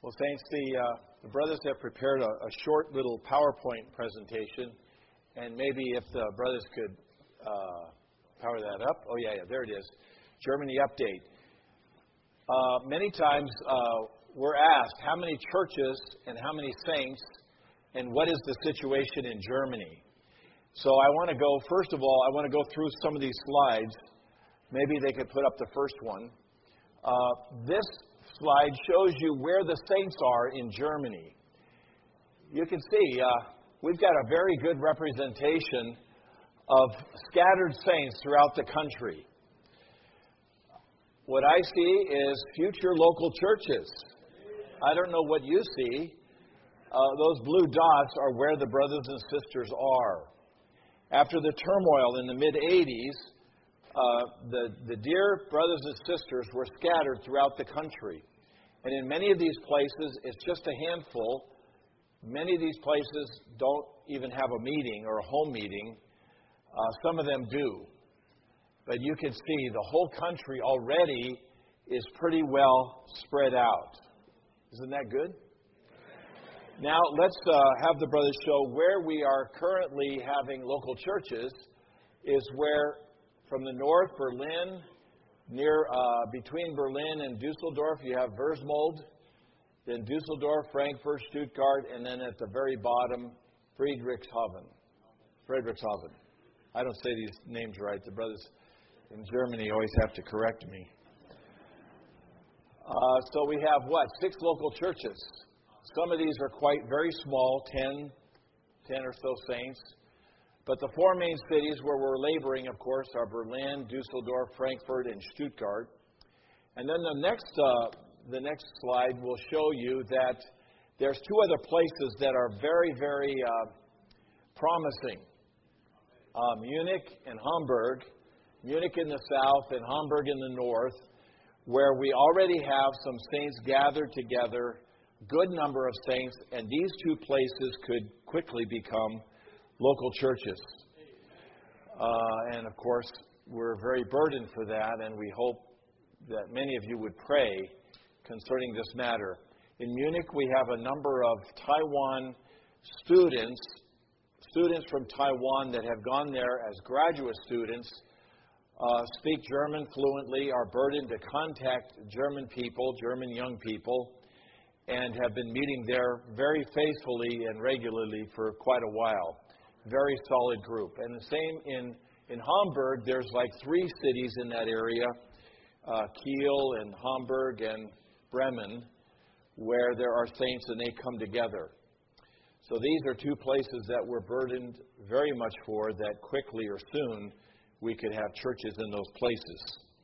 Well, Saints, the brothers have prepared a short little PowerPoint presentation, and maybe if the brothers could power that up. Oh, yeah, there it is. Germany update. Many times we're asked how many churches and how many saints and what is the situation in Germany. So I want to go, first of all, I want to go through some of these slides. Maybe they could put up the first one. This slide shows you where the saints are in Germany. You can see we've got a very good representation of scattered saints throughout the country. What I see is future local churches. I don't know what you see. Those blue dots are where the brothers and sisters are. After the turmoil in the mid-'80s, the dear brothers and sisters were scattered throughout the country. And in many of these places, it's just a handful. Many of these places don't even have a meeting or a home meeting. Some of them do. But you can see the whole country already is pretty well spread out. Isn't that good? Now, let's have the brothers show where we are currently having local churches is where from the north, Berlin, near between Berlin and Dusseldorf, you have Versmold, then Dusseldorf, Frankfurt, Stuttgart, and then at the very bottom, Friedrichshafen. I don't say these names right. The brothers in Germany always have to correct me. So we have, 6 local churches. Some of these are quite very small, 10 or so saints. But the 4 main cities where we're laboring, of course, are Berlin, Dusseldorf, Frankfurt, and Stuttgart. And then the next slide will show you that there's 2 other places that are very, very promising. Munich and Hamburg. Munich in the south and Hamburg in the north, where we already have some saints gathered together, good number of saints, and these 2 places could quickly become local churches. And of course, we're very burdened for that, and we hope that many of you would pray concerning this matter. In Munich, we have a number of Taiwan students from Taiwan that have gone there as graduate students, speak German fluently, are burdened to contact German people, German young people, and have been meeting there very faithfully and regularly for quite a while. Very solid group. And the same in Hamburg, there's like 3 cities in that area, Kiel and Hamburg and Bremen, where there are saints and they come together. So these are 2 places that we're burdened very much for, that quickly or soon we could have churches in those places.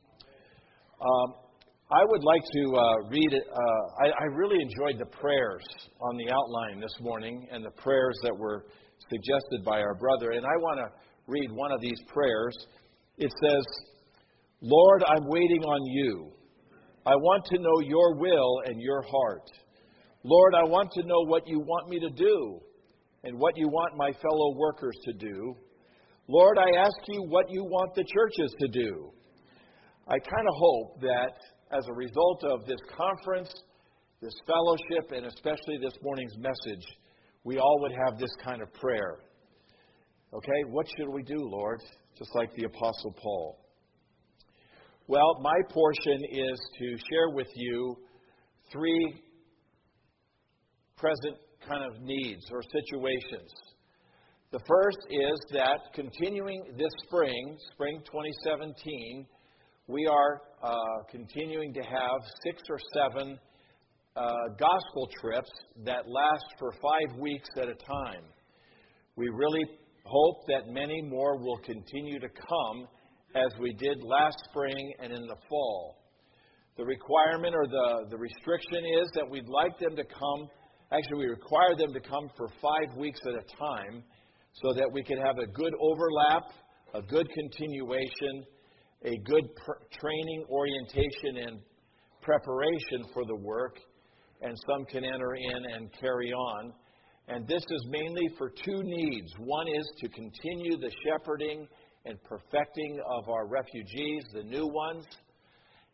I would like to read it. I really enjoyed the prayers on the outline this morning and the prayers that were suggested by our brother. And I want to read one of these prayers. It says, Lord, I'm waiting on you. I want to know your will and your heart. Lord, I want to know what you want me to do and what you want my fellow workers to do. Lord, I ask you what you want the churches to do. I kind of hope that as a result of this conference, this fellowship, and especially this morning's message, we all would have this kind of prayer. Okay, what should we do, Lord? Just like the Apostle Paul. Well, my portion is to share with you 3 present kind of needs or situations. The first is that continuing this spring 2017, we are continuing to have 6 or 7 gospel trips that last for 5 weeks at a time. We really hope that many more will continue to come as we did last spring and in the fall. The requirement or the restriction is that we'd like them to come, actually we require them to come for 5 weeks at a time so that we can have a good overlap, a good continuation, a good training, orientation, and preparation for the work, and some can enter in and carry on. And this is mainly for 2 needs. One is to continue the shepherding and perfecting of our refugees, the new ones,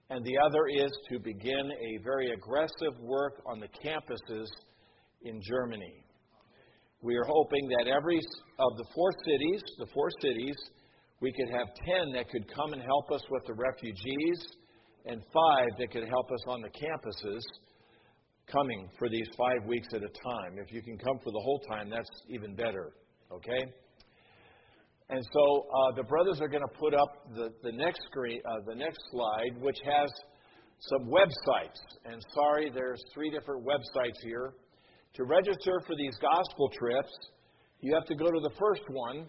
and the other is to begin a very aggressive work on the campuses in Germany. We are hoping that every of the four cities, we could have 10 that could come and help us with the refugees, and 5 that could help us on the campuses coming for these 5 weeks at a time. If you can come for the whole time, that's even better, okay? And so the brothers are going to put up the next screen, the next slide, which has some websites. And sorry, there's 3 different websites here. To register for these gospel trips, you have to go to the first one,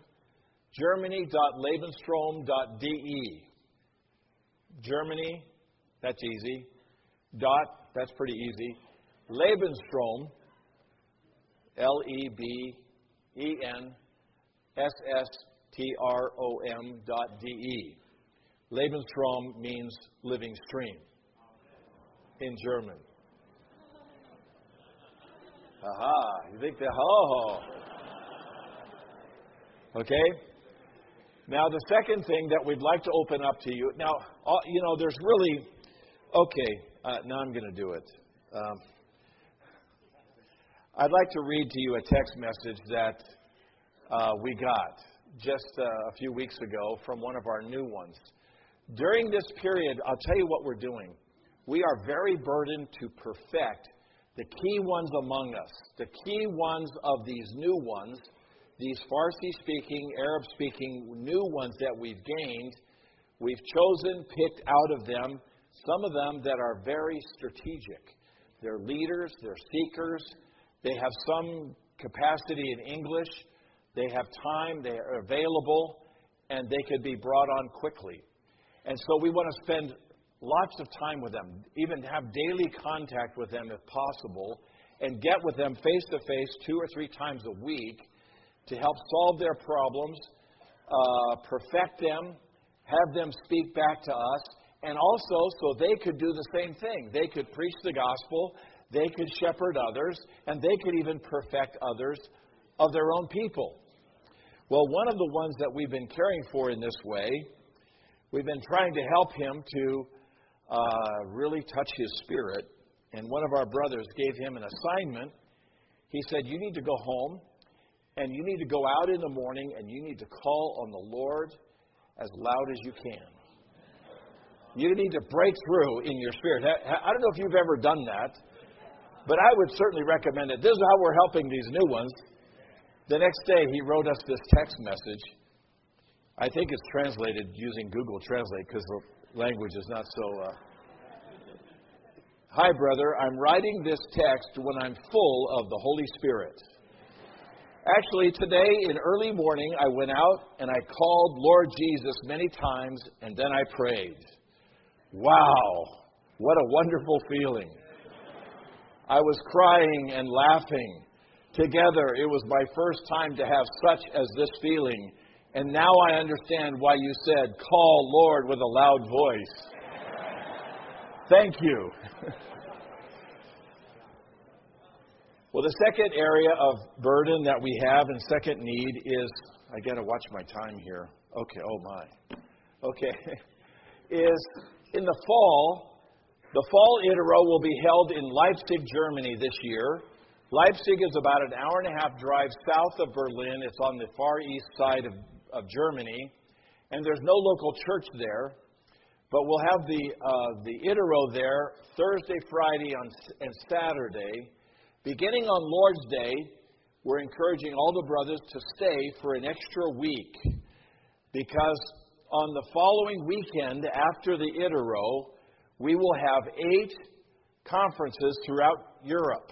germany.lebensstrom.de. Germany, that's easy. That's pretty easy. Lebensstrom, LEBENSSTROM.de. Lebensstrom means living stream in German. Aha, you think that, ho. Okay? Now, the second thing that we'd like to open up to you, now, there's really, now I'm going to do it. I'd like to read to you a text message that we got just a few weeks ago from one of our new ones. During this period, I'll tell you what we're doing. We are very burdened to perfect the key ones among us, the key ones of these new ones, these Farsi-speaking, Arab-speaking new ones that we've gained. We've chosen, picked out of them, some of them that are very strategic. They're leaders, they're seekers, they have some capacity in English, they have time, they are available, and they could be brought on quickly. And so we want to spend lots of time with them, even have daily contact with them if possible, and get with them face-to-face 2 or 3 times a week to help solve their problems, perfect them, have them speak back to us, and also so they could do the same thing. They could preach the gospel, they could shepherd others, and they could even perfect others of their own people. Well, one of the ones that we've been caring for in this way, we've been trying to help him to really touch his spirit. And one of our brothers gave him an assignment. He said, you need to go home and you need to go out in the morning and you need to call on the Lord as loud as you can. You need to break through in your spirit. I don't know if you've ever done that, but I would certainly recommend it. This is how we're helping these new ones. The next day, he wrote us this text message. I think it's translated using Google Translate because the language is not so... Hi, brother. I'm writing this text when I'm full of the Holy Spirit. Actually, today in early morning, I went out and I called Lord Jesus many times, and then I prayed. Wow, what a wonderful feeling. I was crying and laughing. Together, it was my first time to have such as this feeling. And now I understand why you said, call Lord with a loud voice. Thank you. Well, the second area of burden that we have and second need is, I got to watch my time here. Okay, oh my. Okay, is in the fall Itero will be held in Leipzig, Germany this year. Leipzig is about an hour and a half drive south of Berlin. It's on the far east side of Germany, and there's no local church there. But we'll have the Itero there Thursday, Friday, and Saturday. Beginning on Lord's Day, we're encouraging all the brothers to stay for an extra week, because on the following weekend after the Itero, we will have 8 conferences throughout Europe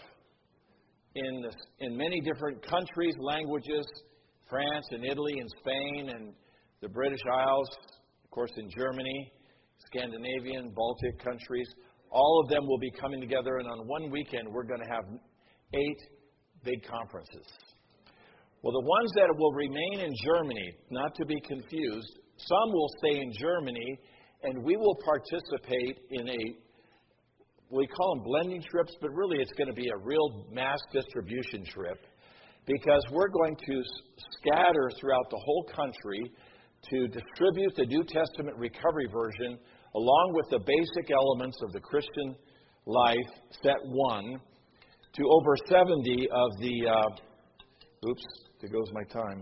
in many different countries, languages, France and Italy and Spain and the British Isles, of course in Germany, Scandinavian, Baltic countries. All of them will be coming together, and on one weekend we're going to have 8 big conferences. Well, the ones that will remain in Germany, not to be confused, some will stay in Germany, and we will participate in we call them blending trips, but really it's going to be a real mass distribution trip, because we're going to scatter throughout the whole country to distribute the New Testament recovery version along with the basic elements of the Christian life, set 1, to over 70 of the, there goes my time.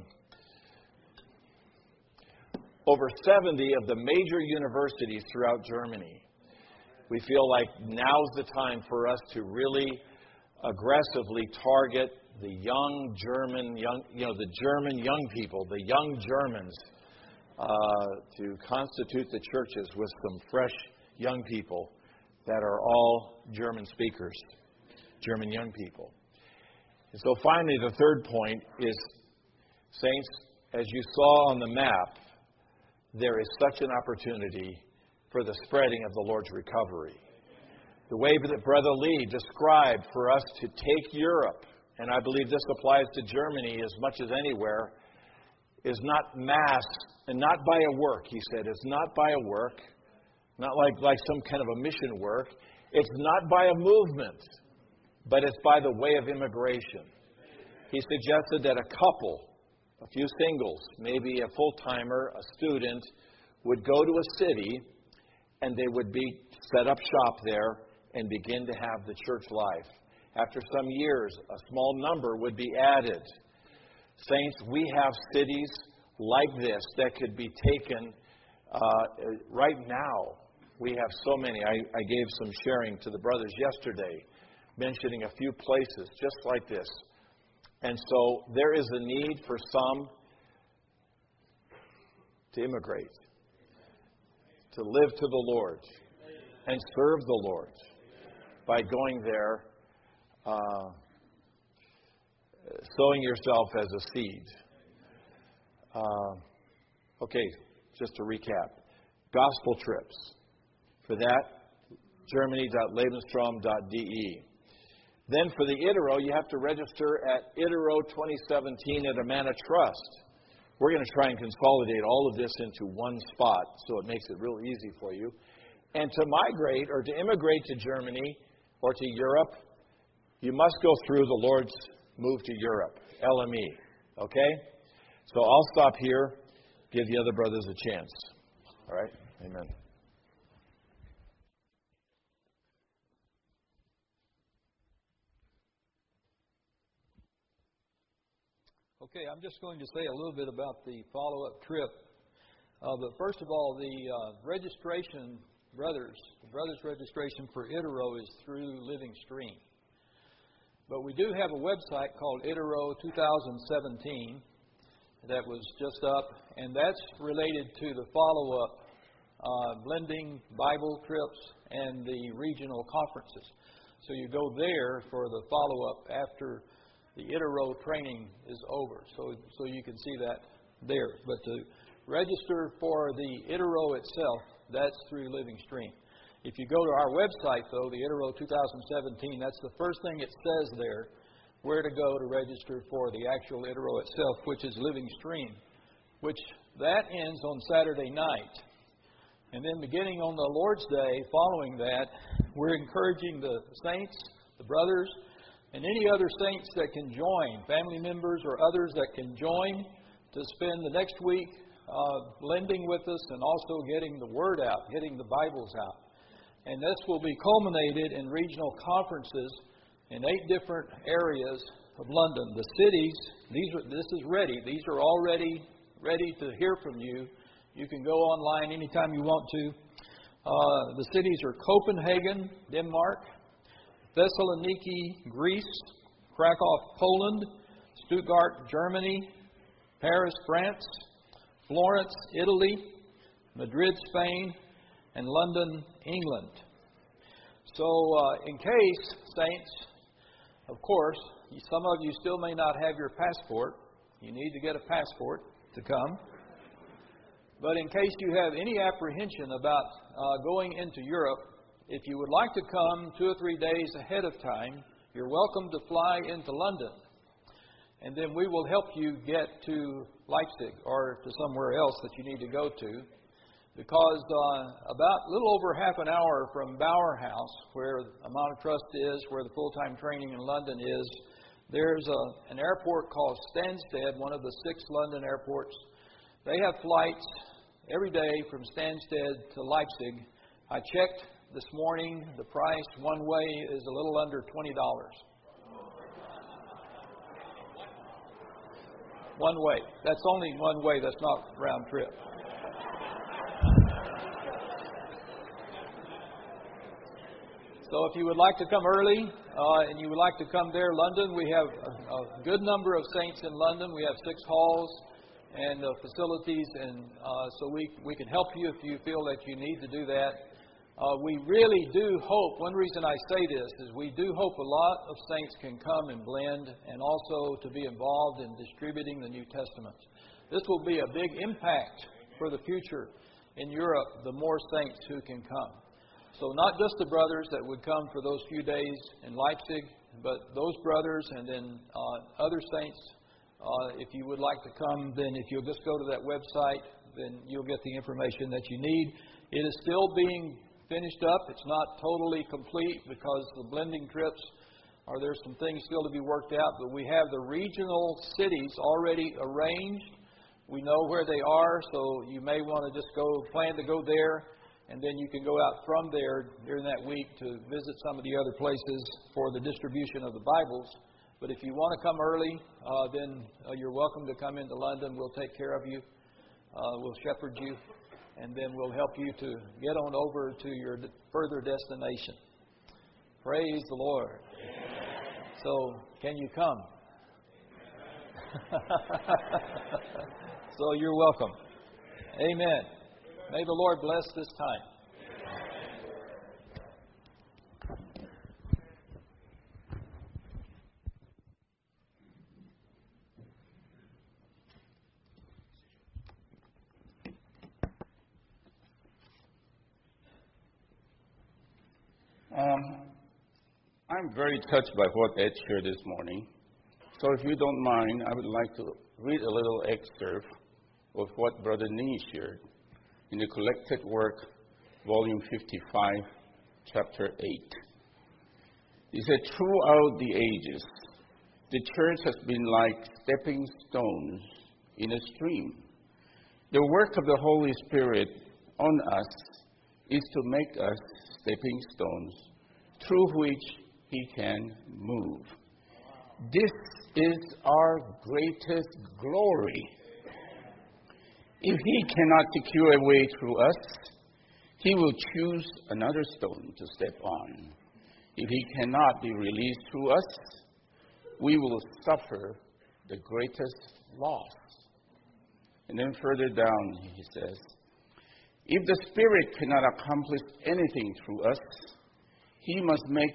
Over 70 of the major universities throughout Germany. We feel like now's the time for us to really aggressively target the young German, the German young people, the young Germans, to constitute the churches with some fresh young people that are all German speakers, German young people. And so finally, the third point is, saints, as you saw on the map, there is such an opportunity for the spreading of the Lord's recovery. The way that Brother Lee described for us to take Europe, and I believe this applies to Germany as much as anywhere, is not mass and not by a work, he said. It's not by a work, not like some kind of a mission work. It's not by a movement, but it's by the way of immigration. He suggested that a couple, a few singles, maybe a full-timer, a student, would go to a city and they would be set up shop there and begin to have the church life. After some years, a small number would be added. Saints, we have cities like this that could be taken right now. We have so many. I gave some sharing to the brothers yesterday, mentioning a few places just like this. And so there is a need for some to immigrate, to live to the Lord, and serve the Lord by going there, sowing yourself as a seed. Okay, just to recap. Gospel trips. For that, germany.lebensstrom.de. Then for the Itero, you have to register at Itero 2017 at Amana Trust. We're going to try and consolidate all of this into one spot so it makes it real easy for you. And to migrate or to immigrate to Germany or to Europe, you must go through the Lord's Move to Europe, LME. Okay? So I'll stop here, give the other brothers a chance. All right? Amen. Okay, I'm just going to say a little bit about the follow-up trip. But first of all, the registration, the brothers' registration for Itero is through Living Stream. But we do have a website called Itero 2017 that was just up, and that's related to the follow-up blending Bible trips and the regional conferences. So you go there for the follow-up after the Itero training is over. So you can see that there. But to register for the Itero itself, that's through Living Stream. If you go to our website, though, the Itero 2017, that's the first thing it says there, where to go to register for the actual Itero itself, which is Living Stream, which that ends on Saturday night. And then beginning on the Lord's Day, following that, we're encouraging the saints, the brothers, and any other saints that can join, family members or others that can join, to spend the next week blending with us and also getting the Word out, getting the Bibles out. And this will be culminated in regional conferences in 8 different areas of London. The cities, this is ready. These are already ready to hear from you. You can go online anytime you want to. The cities are Copenhagen, Denmark, Thessaloniki, Greece, Krakow, Poland, Stuttgart, Germany, Paris, France, Florence, Italy, Madrid, Spain, and London, England. So in case, saints, of course, some of you still may not have your passport. You need to get a passport to come. But in case you have any apprehension about going into Europe, if you would like to come 2 or 3 days ahead of time, you're welcome to fly into London. And then we will help you get to Leipzig or to somewhere else that you need to go to. Because about a little over half an hour from Bower House, where Amana Trust is, where the full-time training in London is, there's an airport called Stansted, one of the 6 London airports. They have flights every day from Stansted to Leipzig. I checked this morning. The price one way is a little under $20. One way. That's only one way. That's not round trip. So if you would like to come early and you would like to come there, London, we have a good number of saints in London. We have 6 halls and facilities, and so we can help you if you feel that you need to do that. We really do hope, one reason I say this is we do hope a lot of saints can come and blend and also to be involved in distributing the New Testament. This will be a big impact for the future in Europe, the more saints who can come. So not just the brothers that would come for those few days in Leipzig, but those brothers and then other saints. If you would like to come, then if you'll just go to that website, then you'll get the information that you need. It is still being finished up. It's not totally complete because the blending trips there's some things still to be worked out, but we have the regional cities already arranged. We know where they are, so you may want to just plan to go there. And then you can go out from there during that week to visit some of the other places for the distribution of the Bibles. But if you want to come early, then you're welcome to come into London. We'll take care of you. We'll shepherd you. And then we'll help you to get on over to your further destination. Praise the Lord. So, can you come? So, you're welcome. Amen. May the Lord bless this time. I'm very touched by what Ed shared this morning. So if you don't mind, I would like to read a little excerpt of what Brother Nee shared in the Collected Work, Volume 55, Chapter 8. He said, throughout the ages, the church has been like stepping stones in a stream. The work of the Holy Spirit on us is to make us stepping stones through which He can move. This is our greatest glory. If He cannot secure a way through us, He will choose another stone to step on. If He cannot be released through us, we will suffer the greatest loss. And then further down, he says, if the Spirit cannot accomplish anything through us, He must make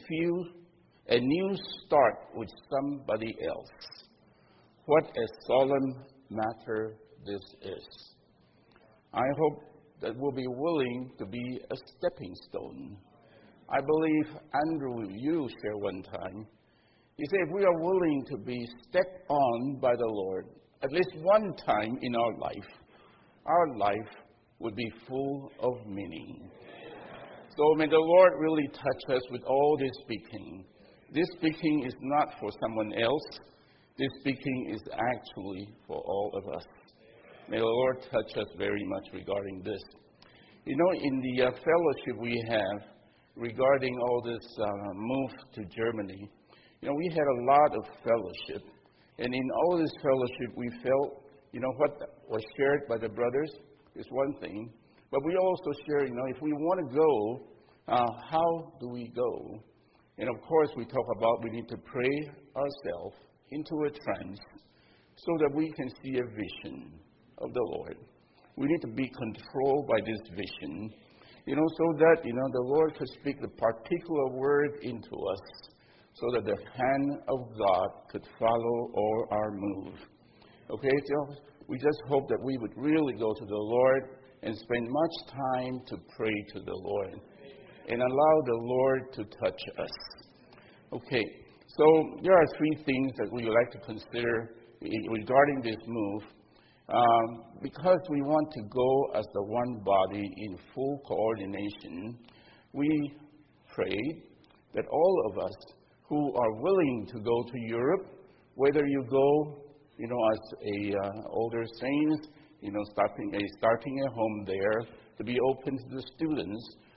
a new start with somebody else. What a solemn matter this is. I hope that we'll be willing to be a stepping stone. I believe Andrew, you shared one time. He said if we are willing to be stepped on by the Lord at least one time in our life would be full of meaning. So may the Lord really touch us with all this speaking. This speaking is not for someone else. This speaking is actually for all of us. May the Lord touch us very much regarding this. You know, in the fellowship we have regarding all this move to Germany, you know, we had a lot of fellowship. And in all this fellowship, we felt, you know, what was shared by the brothers is one thing. But we also share, you know, if we want to go, how do we go? And of course, we talk about we need to pray ourselves into a trance so that we can see a vision of the Lord. We need to be controlled by this vision, you know, so that, you know, the Lord could speak the particular word into us so that the hand of God could follow all our move. Okay, so we just hope that we would really go to the Lord and spend much time to pray to the Lord and allow the Lord to touch us. Okay, so there are 3 things that we would like to consider regarding this move. Because we want to go as the one body in full coordination, we prayed that all of us who are willing to go to Europe, whether you go, you know, as older saints, you know, starting a home there, to be open to the students,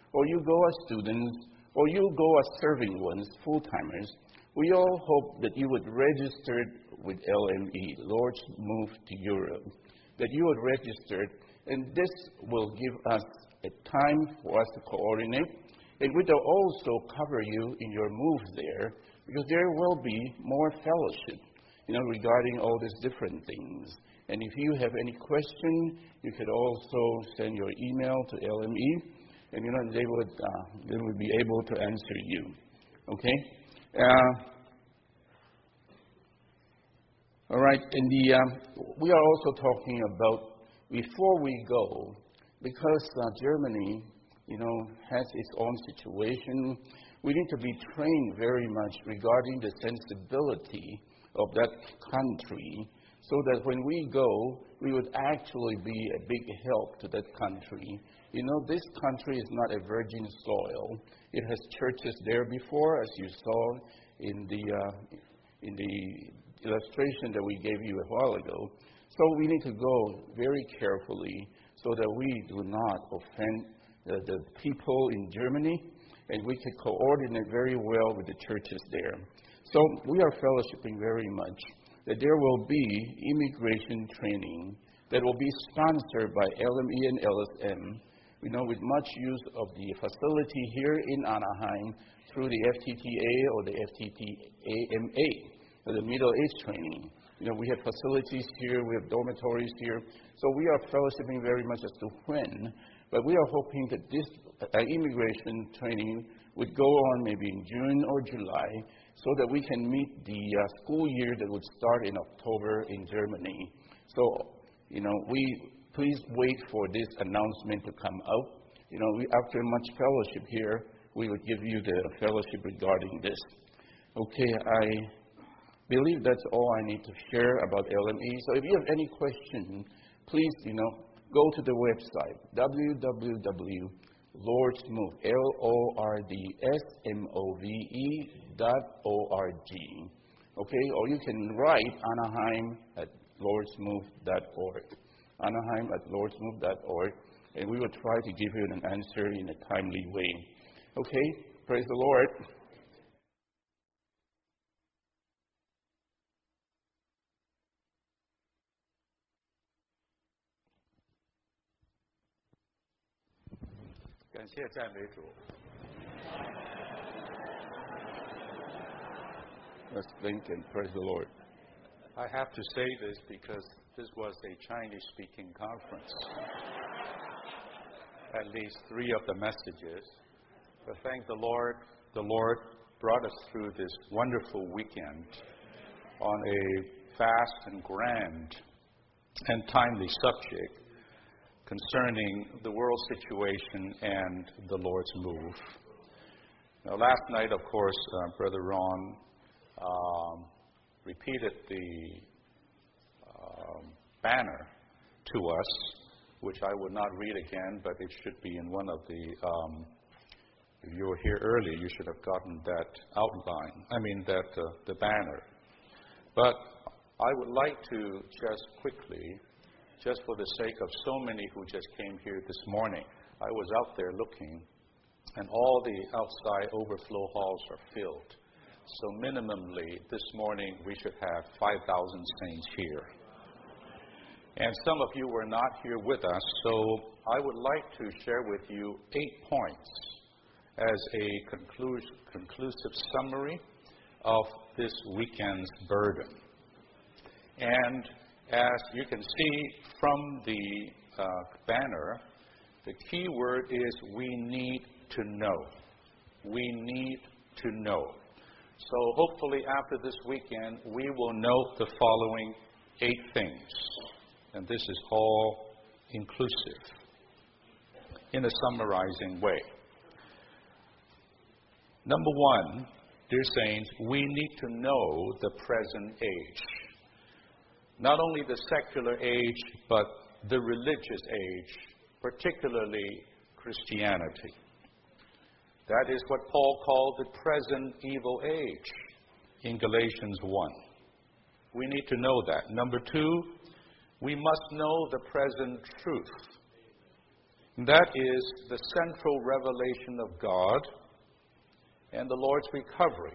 or you go as students, or you go as serving ones, full-timers, we all hope that you would register with LME, Lord's Move to Europe, that you would register, and this will give us a time for us to coordinate, and we will also cover you in your move there, because there will be more fellowship, regarding all these different things. And if you have any question, you could also send your email to LME, and they would be able to answer you. Okay? All right. And we are also talking about, before we go, because Germany, has its own situation, we need to be trained very much regarding the sensibility of that country, so that when we go, we would actually be a big help to that country. This country is not a virgin soil. It has churches there before, as you saw in the illustration that we gave you a while ago. So we need to go very carefully so that we do not offend the people in Germany, and we can coordinate very well with the churches there. So we are fellowshipping very much that there will be immigration training that will be sponsored by LME and LSM, with much use of the facility here in Anaheim through the FTTA or the FTTAMA, the Middle Age training. We have facilities here, we have dormitories here, so we are fellowshipping very much as to when, but we are hoping that this immigration training would go on maybe in June or July, so that we can meet the school year that would start in October in Germany. So, please wait for this announcement to come out. After much fellowship here, we would give you the fellowship regarding this. Okay, I believe that's all I need to share about LME. So if you have any question, please, go to the website, www.lordsmove, LORDSMOVE.org. Okay, or you can write Anaheim@lordsmove.org. Anaheim@lordsmove.org, and we will try to give you an answer in a timely way. Okay, praise the Lord. Let's think and praise the Lord. I have to say this because this was a Chinese-speaking conference. At least 3 of the messages. But thank the Lord brought us through this wonderful weekend on a vast and grand and timely subject concerning the world situation and the Lord's move. Now, last night, of course, Brother Ron repeated the banner to us, which I would not read again, but it should be in one of the, if you were here early, you should have gotten that outline, the banner. But I would like to just quickly, just for the sake of so many who just came here this morning, I was out there looking, and all the outside overflow halls are filled. So minimally, this morning, we should have 5,000 saints here. And some of you were not here with us, so I would like to share with you 8 points as a conclusive summary of this weekend's burden. And as you can see from the banner, the key word is we need to know. We need to know. So hopefully after this weekend, we will note the following 8 things. And this is all inclusive in a summarizing way. Number 1, dear saints, we need to know the present age. Not only the secular age, but the religious age, particularly Christianity. That is what Paul called the present evil age in Galatians 1. We need to know that. Number 2, we must know the present truth. That is the central revelation of God and the Lord's recovery.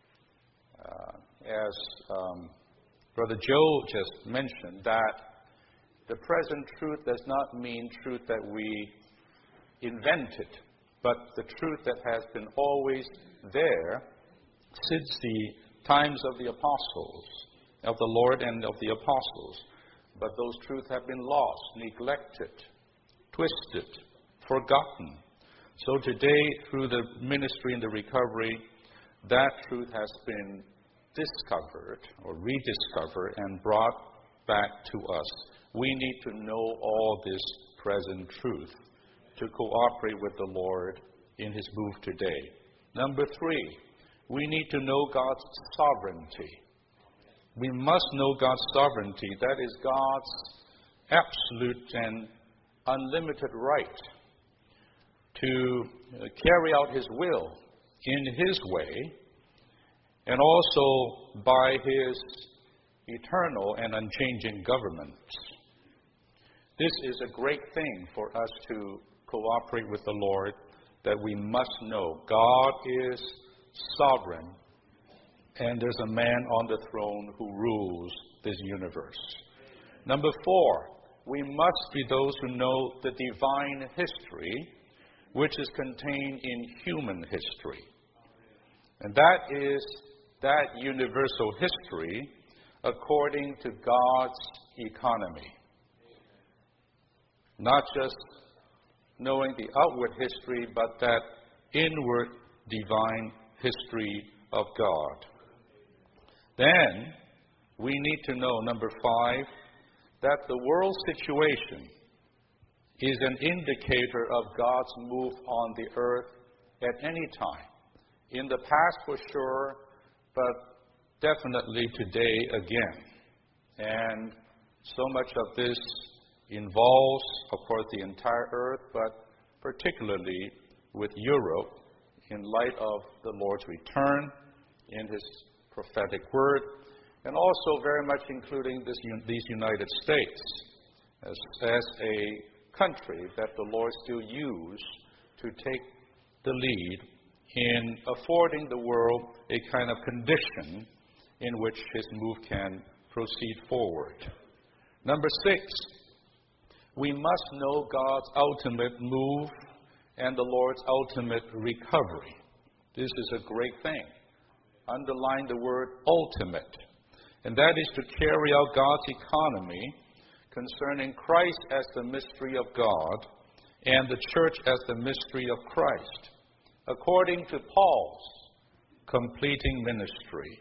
As Brother Joe just mentioned, that the present truth does not mean truth that we invented, but the truth that has been always there since the times of the apostles, of the Lord and of the apostles. But those truths have been lost, neglected, twisted, forgotten. So today, through the ministry and the recovery, that truth has been discovered or rediscovered and brought back to us. We need to know all this present truth to cooperate with the Lord in His move today. Number 3, we need to know God's sovereignty. We must know God's sovereignty. That is God's absolute and unlimited right to carry out His will in His way, and also by His eternal and unchanging government. This is a great thing for us to cooperate with the Lord, that we must know God is sovereign, and there's a man on the throne who rules this universe. Number 4, we must be those who know the divine history, which is contained in human history. And that is that universal history according to God's economy. Not just knowing the outward history, but that inward divine history of God. Then we need to know, number 5, that the world situation is an indicator of God's move on the earth at any time. In the past for sure, but definitely today again. And so much of this involves, of course, the entire earth, but particularly with Europe, in light of the Lord's return in His prophetic word, and also very much including these United States as a country that the Lord still used to take the lead in affording the world a kind of condition in which His move can proceed forward. Number 6, we must know God's ultimate move and the Lord's ultimate recovery. This is a great thing. Underline the word ultimate. And that is to carry out God's economy concerning Christ as the mystery of God and the church as the mystery of Christ, according to Paul's completing ministry.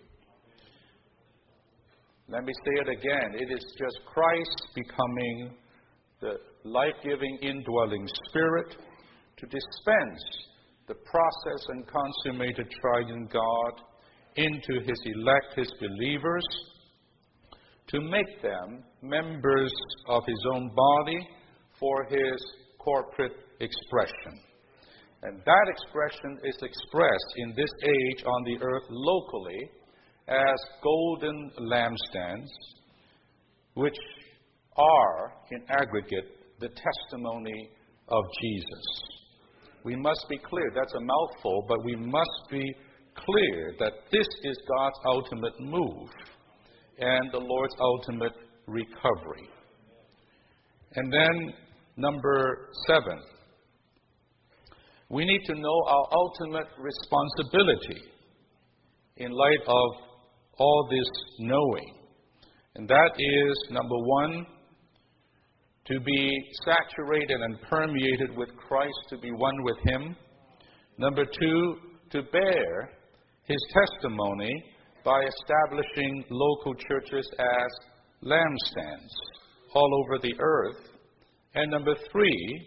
Let me say it again. It is just Christ becoming the life-giving indwelling Spirit to dispense the process and consummated triune God into His elect, His believers, to make them members of His own body for His corporate expression. And that expression is expressed in this age on the earth locally as golden lampstands, which are, in aggregate, the testimony of Jesus. We must be clear. That's a mouthful, but we must be clear that this is God's ultimate move and the Lord's ultimate recovery. And then, number 7, we need to know our ultimate responsibility in light of all this knowing. And that is, number 1, to be saturated and permeated with Christ, to be one with Him. Number 2, to bear His testimony by establishing local churches as lampstands all over the earth. And number 3,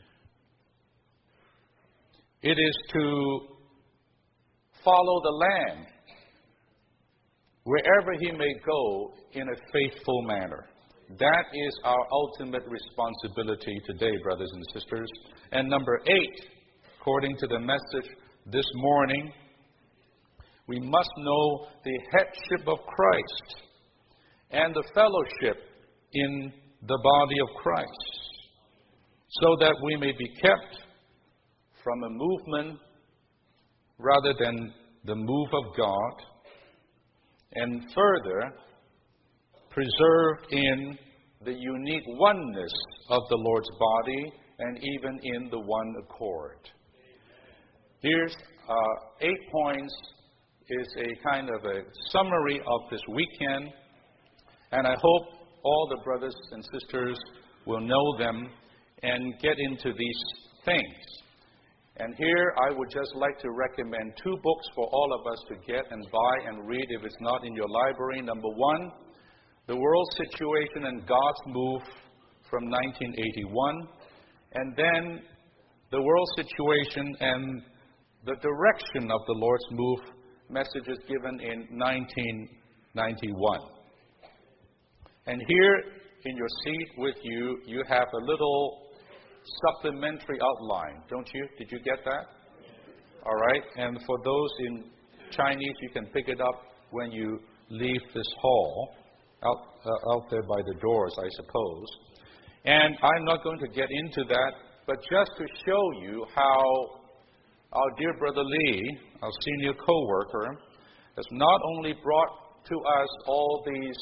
it is to follow the Lamb wherever He may go in a faithful manner. That is our ultimate responsibility today, brothers and sisters. And number 8, according to the message this morning, we must know the headship of Christ and the fellowship in the body of Christ. so that we may be kept from a movement rather than the move of God, and further preserved in the unique oneness of the Lord's body and even in the one accord. Here's 8 points is a kind of a summary of this weekend, and I hope all the brothers and sisters will know them and get into these things. And here I would just like to recommend 2 books for all of us to get and buy and read if it's not in your library. Number 1, The World Situation and God's Move from 1981. And then The World Situation and the Direction of the Lord's Move, messages given in 1991. And here in your seat with you, you have a little supplementary outline, don't you? Did you get that? All right. And for those in Chinese, you can pick it up when you leave this hall, out there by the doors, I suppose. And I'm not going to get into that, but just to show you how our dear brother Lee, our senior co-worker, has not only brought to us all these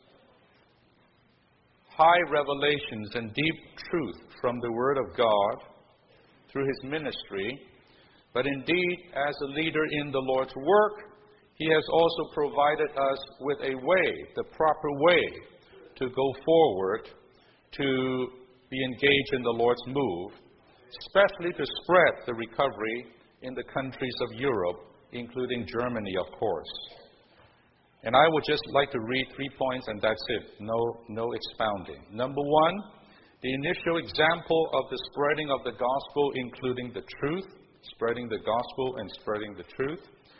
high revelations and deep truth from the Word of God through his ministry, but indeed, as a leader in the Lord's work, he has also provided us with a way, the proper way, to go forward, to be engaged in the Lord's move, especially to spread the recovery in the countries of Europe, including Germany, of course. And I would just like to read 3 points, and that's it. No expounding. Number 1, the initial example of the spreading of the gospel, including the truth, spreading the gospel and spreading the truth.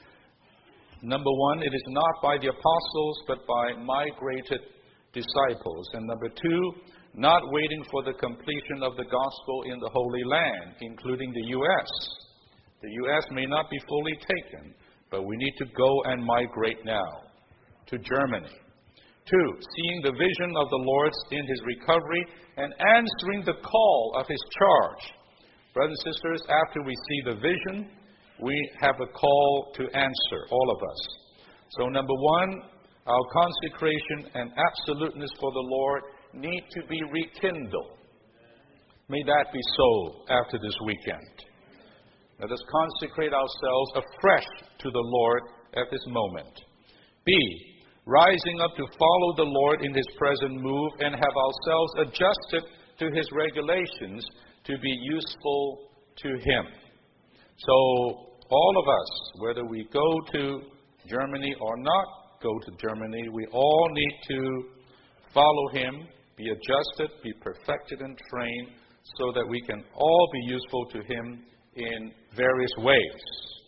Number 1, it is not by the apostles, but by migrated disciples. And number 2, not waiting for the completion of the gospel in the Holy Land, including the U.S. The U.S. may not be fully taken, but we need to go and migrate now to Germany. 2, seeing the vision of the Lord in his recovery and answering the call of his charge. Brothers and sisters, after we see the vision, we have a call to answer, all of us. So number 1, our consecration and absoluteness for the Lord need to be rekindled. May that be so after this weekend. Let us consecrate ourselves afresh to the Lord at this moment. B, rising up to follow the Lord in his present move and have ourselves adjusted to his regulations to be useful to him. So all of us, whether we go to Germany or not go to Germany, we all need to follow him, be adjusted, be perfected and trained so that we can all be useful to him in various ways.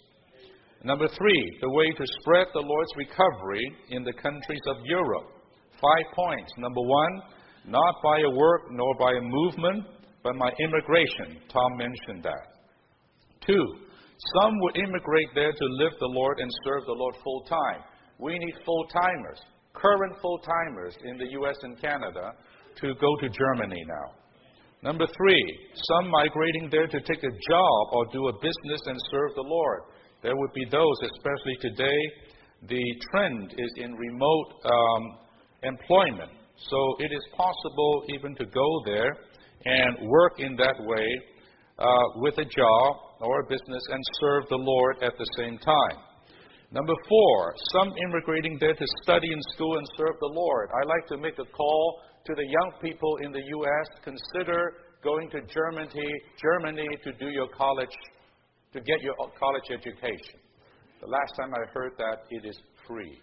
Number 3, the way to spread the Lord's recovery in the countries of Europe. 5 points. Number 1, not by a work nor by a movement, but by immigration. Tom mentioned that. 2, some would immigrate there to live the Lord and serve the Lord full time. We need full-timers, current full-timers in the U.S. and Canada to go to Germany now. Number 3, some migrating there to take a job or do a business and serve the Lord. There would be those, especially today, the trend is in remote employment. So it is possible even to go there and work in that way with a job or a business and serve the Lord at the same time. Number 4, some immigrating there to study in school and serve the Lord. I like to make a call to the young people in the U.S. Consider going to Germany to do your college, to get your college education. The last time I heard that, it is free.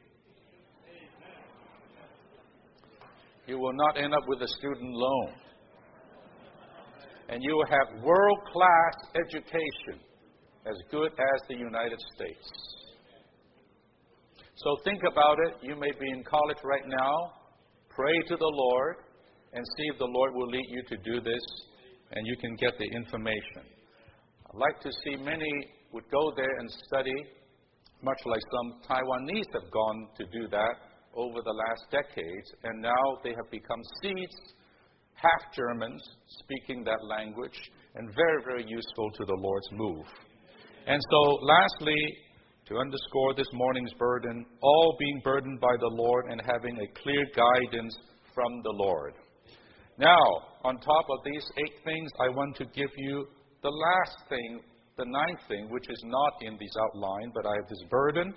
You will not end up with a student loan. And you will have world-class education, as good as the United States. So think about it. You may be in college right now. Pray to the Lord and see if the Lord will lead you to do this, and you can get the information. I'd like to see many would go there and study, much like some Taiwanese have gone to do that over the last decades, and now they have become seeds, half Germans speaking that language, and very, very useful to the Lord's move. And so, lastly, to underscore this morning's burden, all being burdened by the Lord and having a clear guidance from the Lord. Now, on top of these 8 things, I want to give you the last thing, the 9th thing, which is not in this outline, but I have this burden.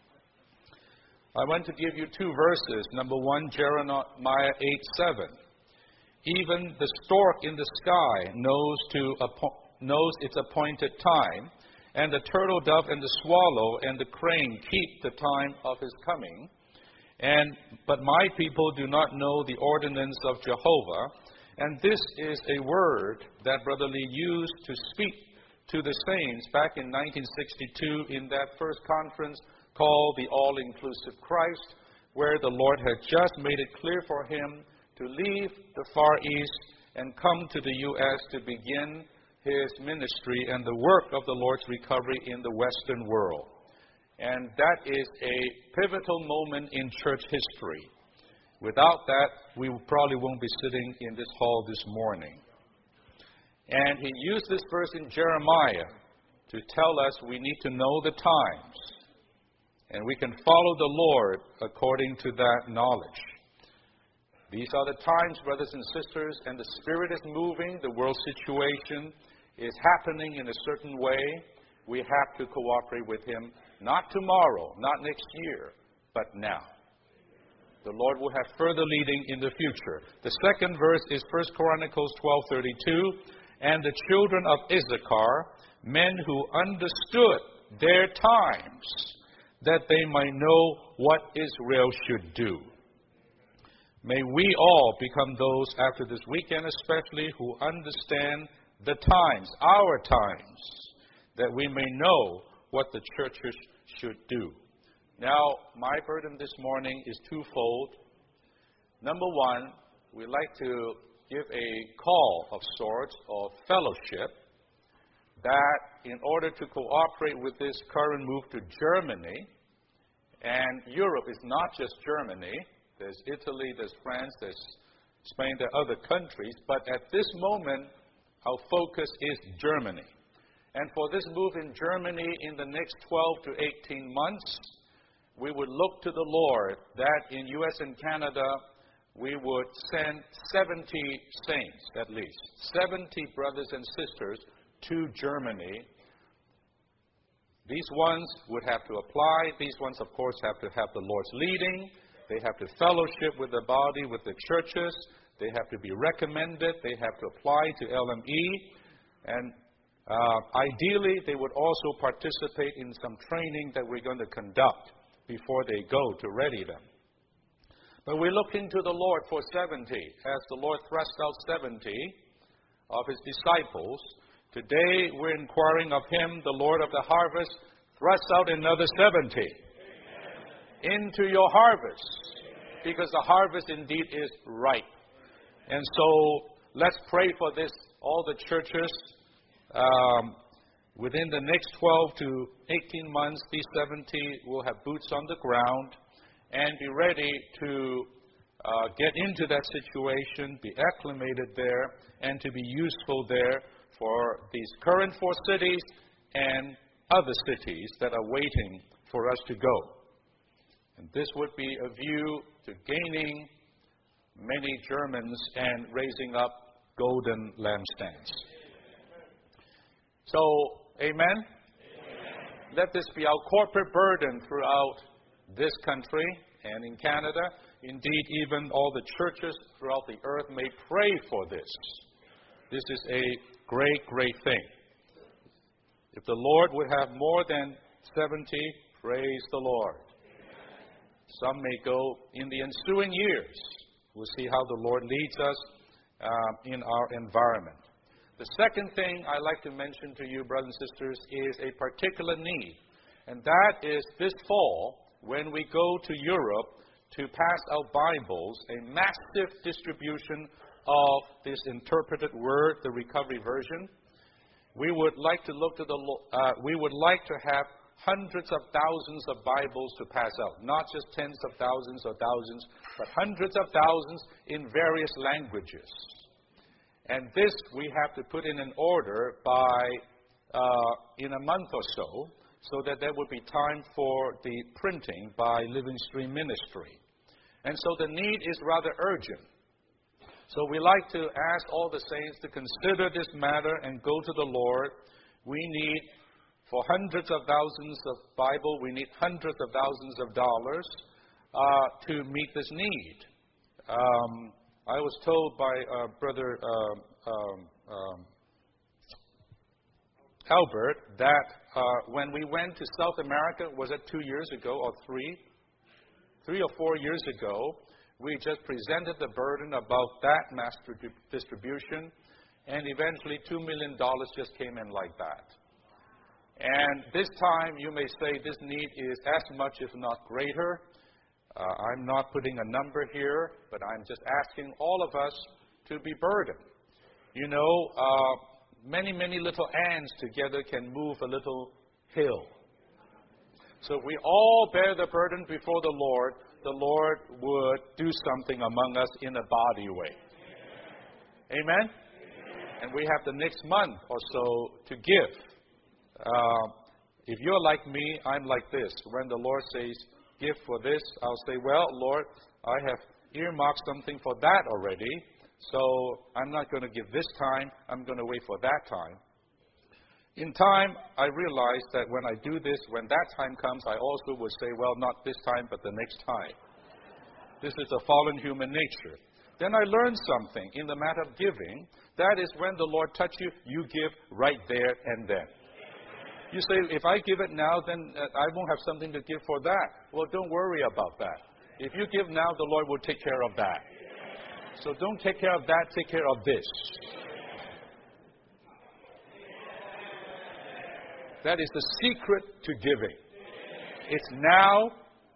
I want to give you 2 verses. Number 1, Jeremiah 8:7. Even the stork in the sky knows its appointed time, and the turtle dove and the swallow and the crane keep the time of his coming. But my people do not know the ordinance of Jehovah. And this is a word that Brother Lee used to speak to the saints back in 1962 in that first conference called the All-Inclusive Christ, where the Lord had just made it clear for him to leave the Far East and come to the U.S. to begin his ministry and the work of the Lord's recovery in the Western world. And that is a pivotal moment in church history. Without that, we probably won't be sitting in this hall this morning. And he used this verse in Jeremiah to tell us we need to know the times. And we can follow the Lord according to that knowledge. These are the times, brothers and sisters, and the Spirit is moving. The world situation is happening in a certain way. We have to cooperate with Him, not tomorrow, not next year, but now. The Lord will have further leading in the future. The second verse is 1 Chronicles 12:32. And the children of Issachar, men who understood their times, that they might know what Israel should do. May we all become those after this weekend especially who understand the times, our times, that we may know what the churches should do. Now, my burden this morning is twofold. Number one, we'd like to give a call of sorts of fellowship that in order to cooperate with this current move to Germany, and Europe is not just Germany, there's Italy, there's France, there's Spain, there are other countries, but at this moment, our focus is Germany. And for this move in Germany in the next 12 to 18 months, we would look to the Lord that in U.S. and Canada, we would send 70 saints at least, 70 brothers and sisters to Germany. These ones would have to apply. These ones, of course, have to have the Lord's leading. They have to fellowship with the body, with the churches. They have to be recommended. They have to apply to LME. And ideally, they would also participate in some training that we're going to conduct before they go to ready them. But we're looking to the Lord for 70. As the Lord thrust out 70 of His disciples, today we're inquiring of Him, the Lord of the harvest, thrust out another 70 into your harvest, because the harvest indeed is ripe. And so let's pray for this, all the churches. Within the next 12 to 18 months, these 70 will have boots on the ground and be ready to get into that situation, be acclimated there, and to be useful there for these current 4 cities and other cities that are waiting for us to go. And this would be a view to gaining many Germans and raising up golden lampstands. So, amen? Amen? Let this be our corporate burden throughout this country and in Canada. Indeed, even all the churches throughout the earth may pray for this. This is a great, great thing. If the Lord would have more than 70, praise the Lord. Some may go in the ensuing years. We'll see how the Lord leads us in our environment. The second thing I'd like to mention to you, brothers and sisters, is a particular need. And that is this fall, when we go to Europe to pass out Bibles, a massive distribution of this interpreted word, the Recovery Version. We would like to look to we would like to have hundreds of thousands of Bibles to pass out, not just tens of thousands or thousands, but hundreds of thousands in various languages. And this we have to put in an order by in a month or so that there would be time for the printing by Living Stream Ministry. And so the need is rather urgent. So we like to ask all the saints to consider this matter and go to the Lord. We need, for hundreds of thousands of Bible, we need hundreds of thousands of dollars to meet this need. I was told by Brother Albert that when we went to South America, was it 2 years ago or 3 or 4 years ago, we just presented the burden about that mass distribution, and eventually $2 million just came in like that. And this time, you may say this need is as much, if not greater. I'm not putting a number here, but I'm just asking all of us to be burdened. You know, many, many little ants together can move a little hill. So if we all bear the burden before the Lord would do something among us in a body way. Amen? And we have the next month or so to give. If you're like me, I'm like this. When the Lord says, give for this, I'll say, well, Lord, I have earmarked something for that already, so I'm not going to give this time, I'm going to wait for that time. In time, I realize that when I do this, when that time comes, I also will say, well, not this time, but the next time. This is a fallen human nature. Then I learned something in the matter of giving. That is when the Lord touches you, you give right there and then. You say, if I give it now, then I won't have something to give for that. Well, don't worry about that. If you give now, the Lord will take care of that. So don't take care of that, take care of this. That is the secret to giving. It's now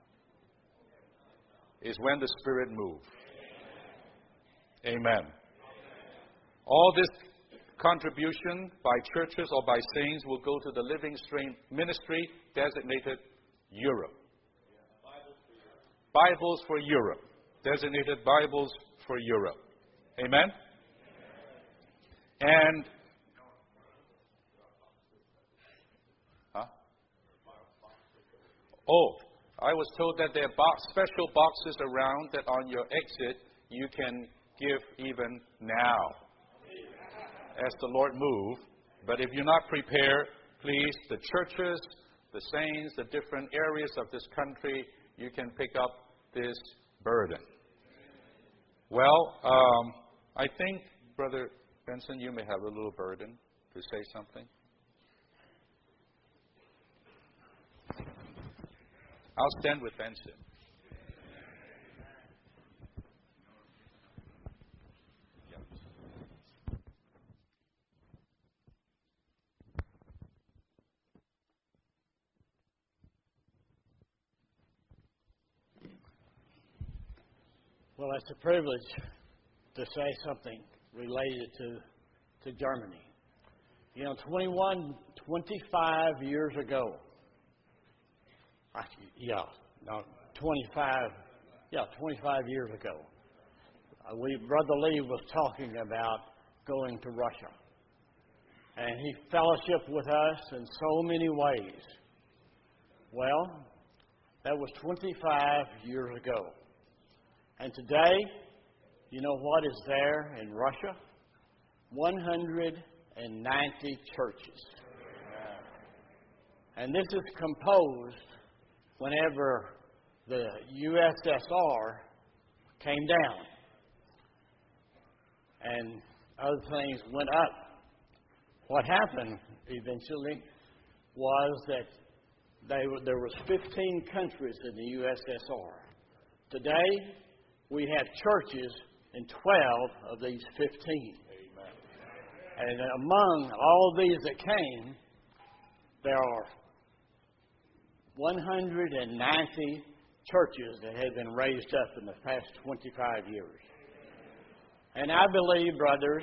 is when the Spirit moves. Amen. All this contribution by churches or by saints will go to the Living Stream Ministry designated Europe. Bibles for Europe. Designated Bibles for Europe. Amen? And I was told that there are special boxes around that on your exit you can give even now as the Lord moves. But if you're not prepared, please, the churches, the saints, the different areas of this country, you can pick up this burden. Well, I think, Brother Benson, you may have a little burden to say something. I'll stand with Benson. Well, it's a privilege to say something related to Germany. You know, 25 years ago, 25 years ago, Brother Lee was talking about going to Russia. And he fellowshiped with us in so many ways. Well, that was 25 years ago. And today, you know what is there in Russia? 190 churches. And this is composed whenever the USSR came down. And other things went up. What happened eventually was that there was 15 countries in the USSR. Today, we have churches in 12 of these 15. Amen. And among all these that came, there are 190 churches that have been raised up in the past 25 years. And I believe, brothers,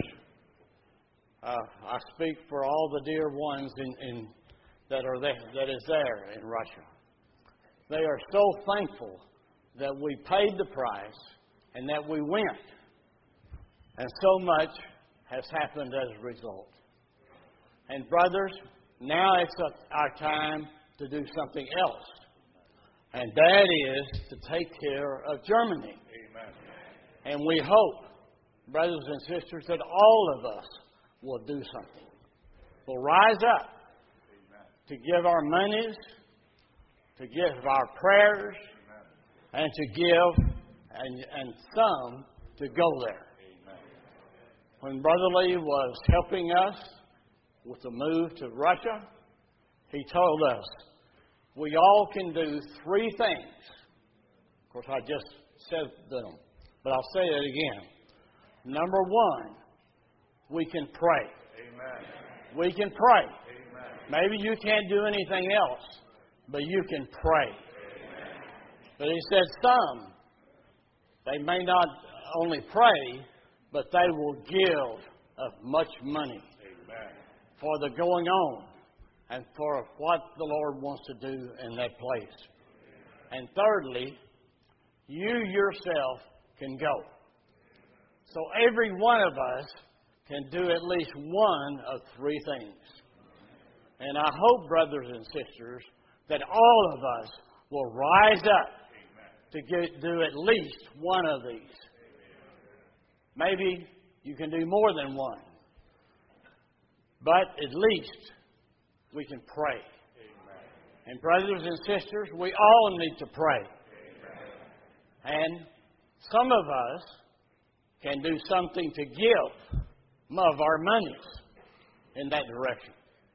I speak for all the dear ones that is there in Russia. They are so thankful that we paid the price and that we went. And so much has happened as a result. And brothers, now it's our time to do something else. And that is to take care of Germany. Amen. And we hope, brothers and sisters, that all of us will do something. We'll rise up to give our monies, to give our prayers, and to give and some to go there. When Brother Lee was helping us with the move to Russia, he told us we all can do three things. Of course, I just said them, but I'll say it again. Number one, we can pray. Amen. We can pray. Amen. Maybe you can't do anything else, but you can pray. Amen. But he said some, they may not only pray, but they will give of much money Amen. for the going on and for what the Lord wants to do in that place. And thirdly, you yourself can go. So every one of us can do at least one of three things. And I hope, brothers and sisters, that all of us will rise up to do at least one of these. Maybe you can do more than one. But at least we can pray. And brothers and sisters, we all need to pray. And some of us can do something to give of our monies in that direction.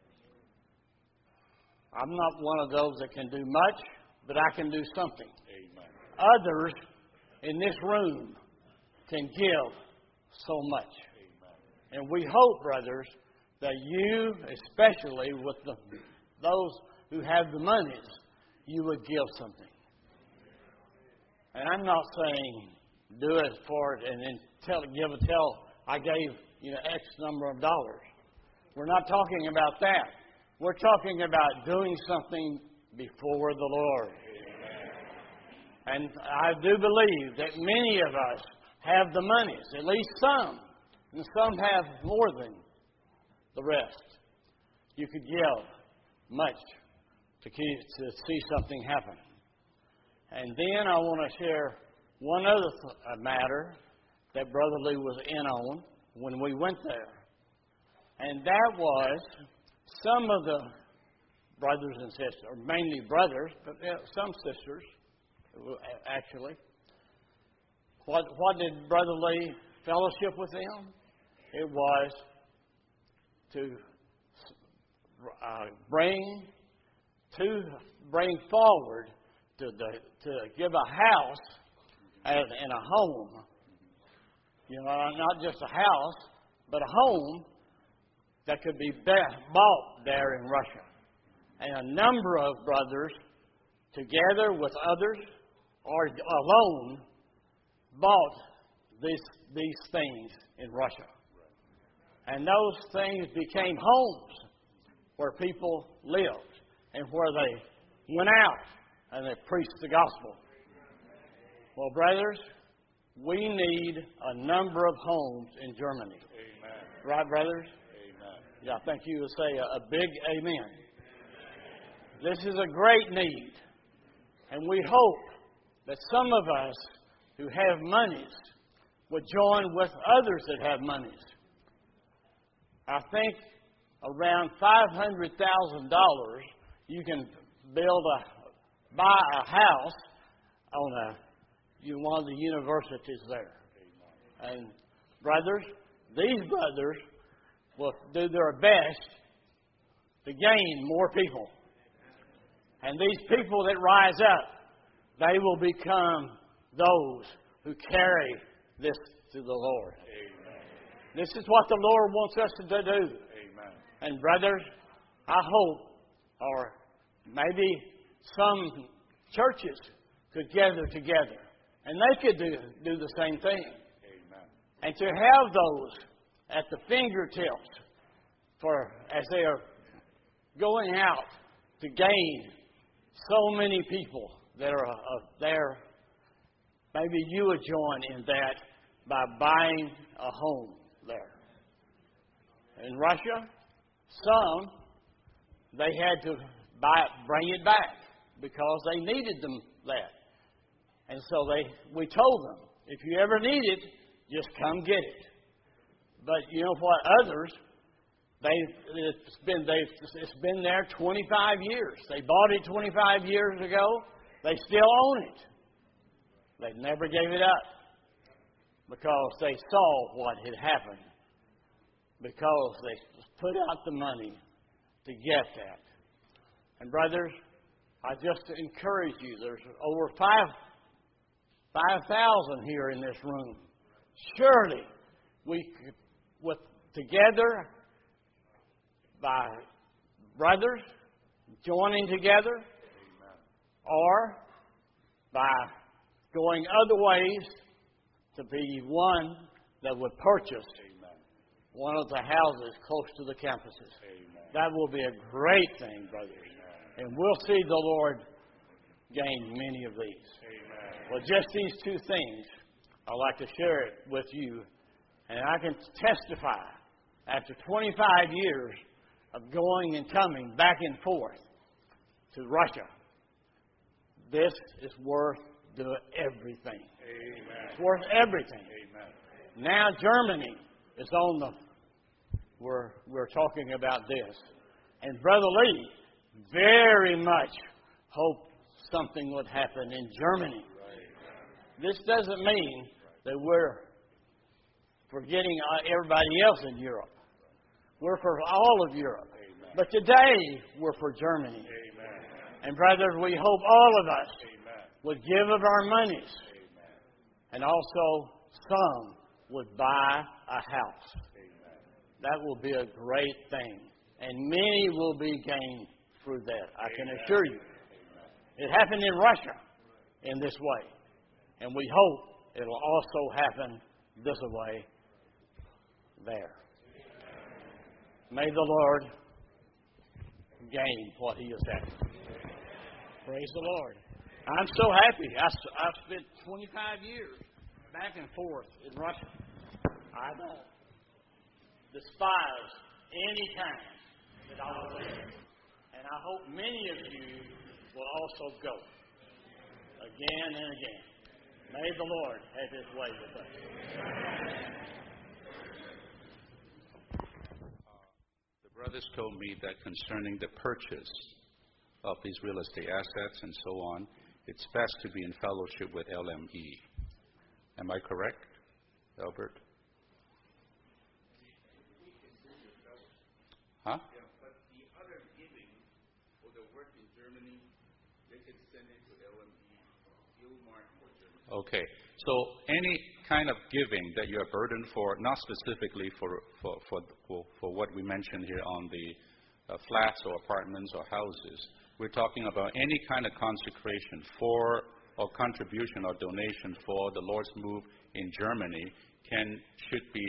I'm not one of those that can do much, but I can do something. Amen. Others in this room can give so much. Amen. And we hope, brothers, that you, especially with those who have the monies, you would give something. And I'm not saying do it for it and then tell I gave X number of dollars. We're not talking about that. We're talking about doing something before the Lord. Amen. And I do believe that many of us have the monies, at least some, and some have more than the rest. You could give much to see something happen. And then I want to share one other matter that Brother Lee was in on when we went there. And that was some of the brothers and sisters, or mainly brothers, but some sisters, actually. What did Brother Lee fellowship with them? It was to bring forward to give a house and a home. Not just a house, but a home that could be bought there in Russia. And a number of brothers, together with others or alone, bought these things in Russia. And those things became homes where people lived and where they went out and they preached the gospel. Well, brothers, we need a number of homes in Germany. Amen. Right, brothers? Amen. Yeah, I think you would say a big amen. This is a great need. And we hope that some of us who have monies would join with others that have monies. I think around $500,000 you can buy a house on one of the universities there. And brothers, these brothers will do their best to gain more people. And these people that rise up, they will become those who carry this to the Lord. Amen. This is what the Lord wants us to do. Amen. And brothers, I hope, or maybe some churches could gather together, and they could do the same thing. Amen. And to have those at the fingertips as they are going out to gain so many people that are there. Maybe you would join in that by buying a home there. in Russia, some, they had to bring it back because they needed them that. And so we told them, if you ever need it, just come get it. But you know what? Others, it's been there 25 years. They bought it 25 years ago. They still own it. They never gave it up because they saw what had happened. Because they put out the money to get that. And brothers, I just encourage you. There's over 5,000 here in this room. Surely we could, together, by brothers joining together, or by going other ways to be one that would purchase one of the houses close to the campuses. That will be a great thing, brothers. And we'll see the Lord gain many of these. Well, just these two things, I'd like to share it with you. And I can testify, after 25 years of going and coming back and forth to Russia, this is worth everything. Amen. It's worth everything. Amen. Now Germany is on the... We're talking about this. And Brother Lee very much hoped something would happen in Germany. This doesn't mean that we're forgetting everybody else in Europe. We're for all of Europe. Amen. But today, we're for Germany. Amen. And brothers, we hope all of us would give of our monies. Amen. And also, some would buy a house. Amen. That will be a great thing. And many will be gained through that, I can assure you. It happened in Russia in this way. And we hope it'll also happen this way there. May the Lord gain what He has had. Praise the Lord. I'm so happy. I've spent 25 years back and forth in Russia. I don't despise any time that I was there. And I hope many of you will also go again and again. May the Lord have His way with us. The brothers told me that concerning the purchase of these real estate assets and so on, it's best to be in fellowship with LME. Am I correct, Albert? Huh? Yeah, but the other giving for the work in Germany, they could send it to LME, Gilmark for Germany. Okay. So any kind of giving that you are burdened for, not specifically for what we mentioned here on the flats or apartments or houses, we're talking about any kind of consecration for or contribution or donation for the Lord's move in Germany should be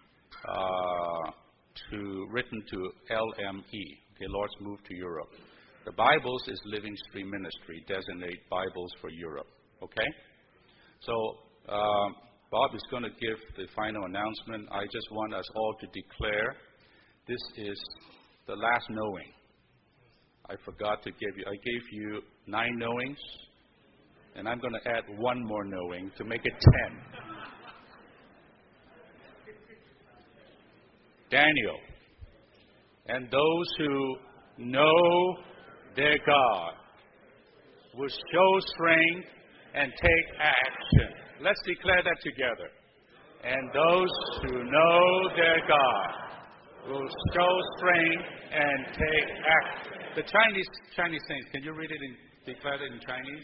written to LME, okay, Lord's move to Europe. The Bibles is Living Stream Ministry, designate Bibles for Europe, okay? So Bob is going to give the final announcement. I just want us all to declare this is the last knowing. I forgot to give you. I gave you 9 knowings, and I'm going to add one more knowing to make it 10. Daniel, and those who know their God will show strength and take action. Let's declare that together. And those who know their God will show strength and take action. The Chinese saints, can you read it and declare it in Chinese?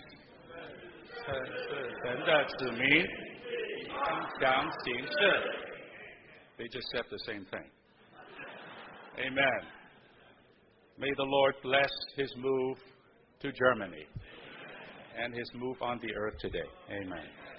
神的子民相行事. They just said the same thing. Amen. May the Lord bless His move to Germany and His move on the earth today. Amen.